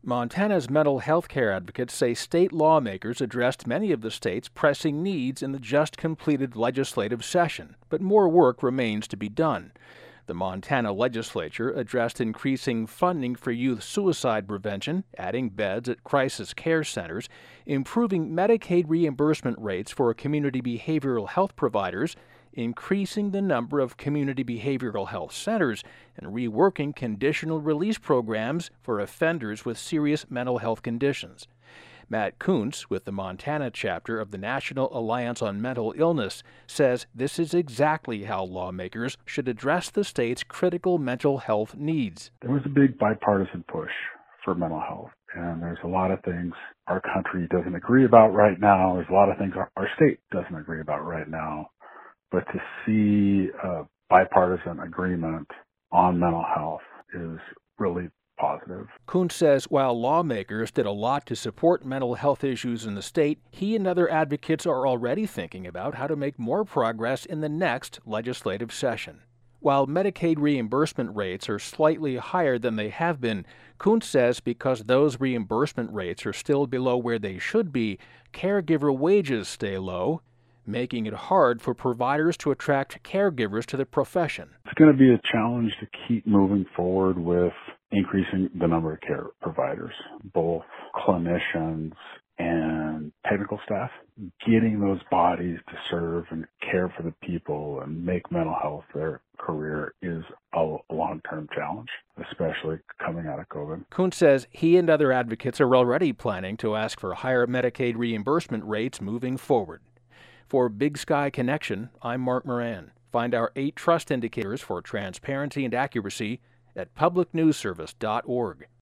Montana's mental health care advocates say state lawmakers addressed many of the state's pressing needs in the just completed legislative session, but more work remains to be done. The Montana legislature addressed increasing funding for youth suicide prevention, adding beds at crisis care centers, improving Medicaid reimbursement rates for community behavioral health providers, increasing the number of community behavioral health centers, and reworking conditional release programs for offenders with serious mental health conditions. Matt Kuntz, with the Montana chapter of the National Alliance on Mental Illness, says this is exactly how lawmakers should address the state's critical mental health needs. There was a big bipartisan push for mental health, and there's a lot of things our country doesn't agree about right now. There's a lot of things our state doesn't agree about right now. But to see a bipartisan agreement on mental health is really positive. Kuntz says while lawmakers did a lot to support mental health issues in the state, he and other advocates are already thinking about how to make more progress in the next legislative session. While Medicaid reimbursement rates are slightly higher than they have been, Kuntz says because those reimbursement rates are still below where they should be, caregiver wages stay low, making it hard for providers to attract caregivers to the profession. It's going to be a challenge to keep moving forward with increasing the number of care providers, both clinicians and technical staff. Getting those bodies to serve and care for the people and make mental health their career is a long-term challenge, especially coming out of COVID. Kuntz says he and other advocates are already planning to ask for higher Medicaid reimbursement rates moving forward. For Big Sky Connection, I'm Mark Moran. Find our 8 trust indicators for transparency and accuracy at publicnewsservice.org.